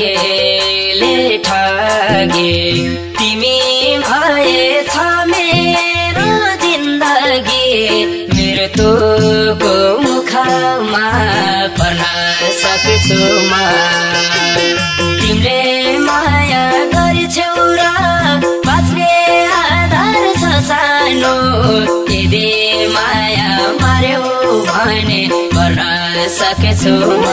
भाग्यले ठगे तिमी भएछ मेरो जिन्दगी मृत्युको मुखमा पर्न सक्छु म तिमीले माया गर्छौ र बाँच्ने आधार छ सानो यदि माया मार्यौ भने गर्न सक्छु म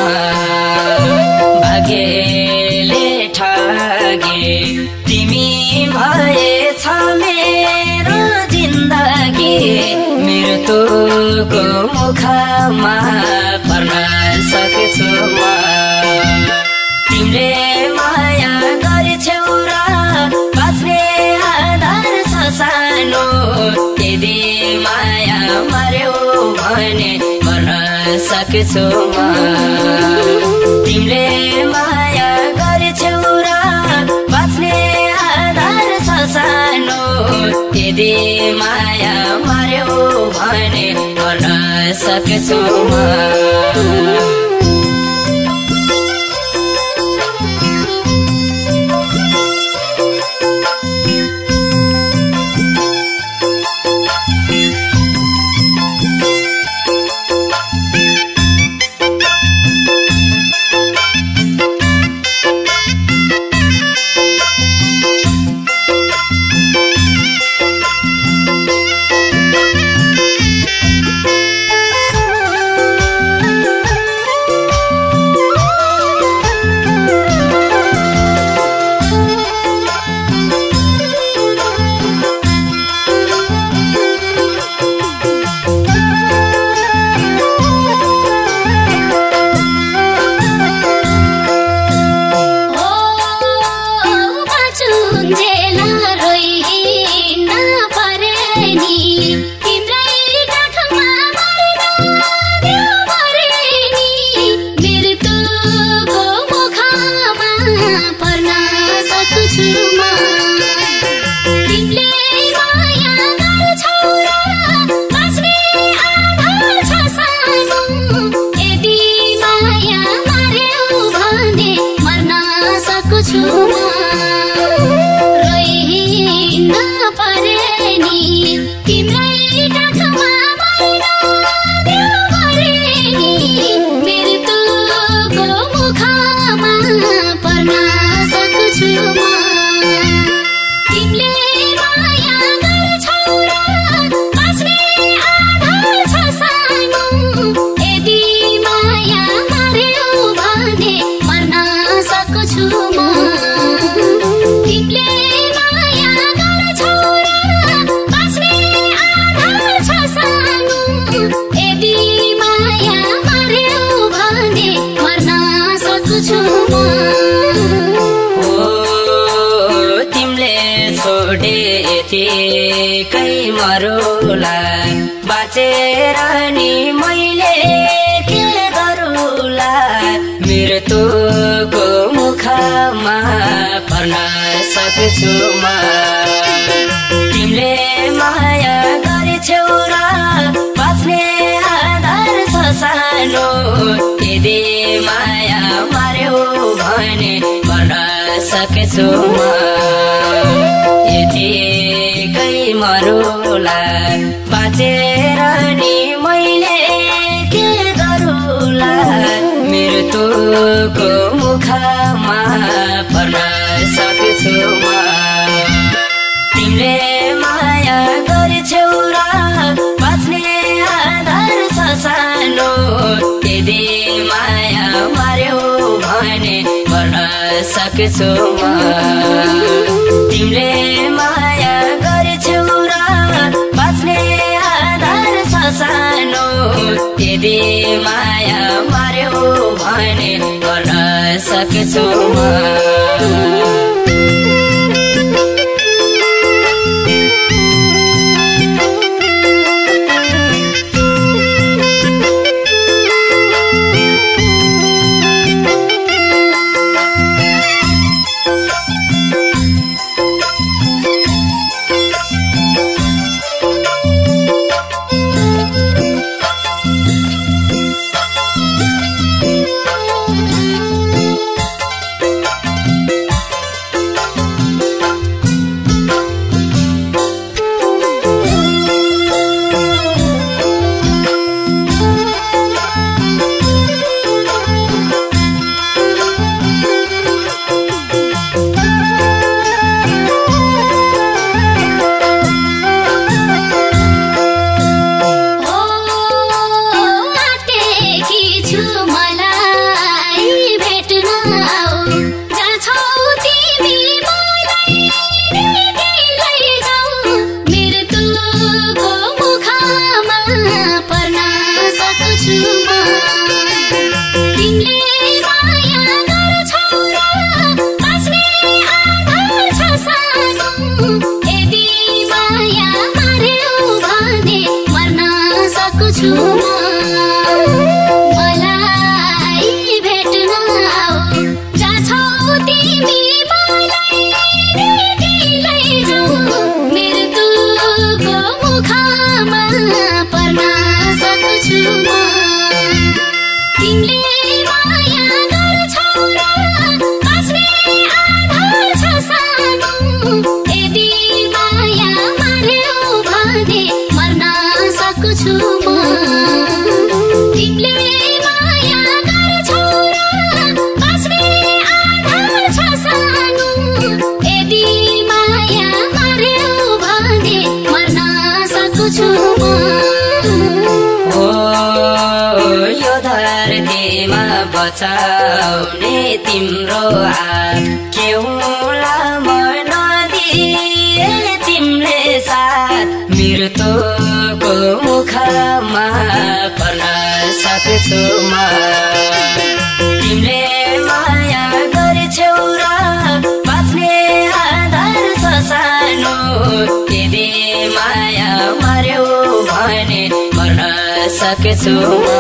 भाग्यले ठगे तिमी भएछ मेरो जिन्दगी मृत्युको मुखमा पर्न सक्छु म तिमीले माया गर्छौ र बाँच्ने आधार छ सानो यदि माया मार्यौ भने गर्न सक्छु म तिमीले माया गर्छौ र बाँच्ने आधार छ सानो यदि माया मार्यौ भने गर्न सक्छु म कै मरुला बाँचेर नि मैले के गरुला मृत्युको मुखमा पर्न सक्छु म तिमीले माया गर्छौ र बाँच्ने आधार छ सानो यदि माया मार्यौ भने गर्न सक्छु म कै मरुला बाँचेर नि मैले के गरुला मृत्युको मुखमा पर्न सक्छु म तिमीले माया गर्छौ र बाँच्ने आधार छ सानो यदि माया मार्यौ भने गर्न सक्छु म तिमीले माया गर्छौ र बाँच्ने आधार छ सानो यदि माया मार्यौ भने गर्न सक्छु म यदि माया मार्यो भने मर्न सक्छु मलाई भेट्न आऊ जहाँ छौ तिमी मलाई भेटी लैजाऊ मृत्युको मुखमा पर्न सक्छु तिमीले माया गर्छौ र बाँच्ने आधार छ सानो यदि माया मार्यो भने मर्न सक्छु म तिमीले माया गर्छौ र बाँच्ने आधार छ सानो यदि माया मार्यो भने मर्न सक्छु म यो धरतीमा बचाउने तिम्रो हात के होला मन नदिए तिमीले साथ मृत्युको मुखमा पर्न सक्छु म तिमीले माया गर्छौ र बाँच्ने आधार छ सानो यदि माया मार्यो भने मर्न सक्छु म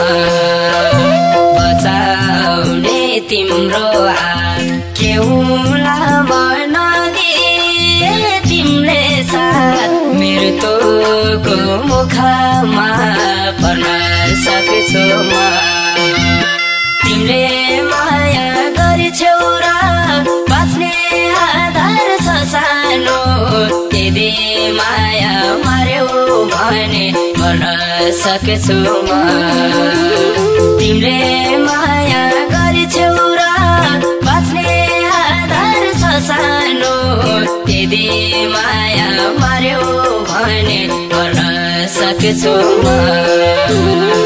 बचाउने तिम्रो हात के होला मन नदिए तिमीले साथ मृत्युको मुखमा पर्न सक्छु म तिमीले माया गर्छौ र बाँच्ने आधार छ सानो यदि माया मार्यो भने मर्न सक्छु म तिमीले माया गर्छौ र बाँच्ने आधार छ सानो यदि माया मार्यो भने मर्न सक्छु म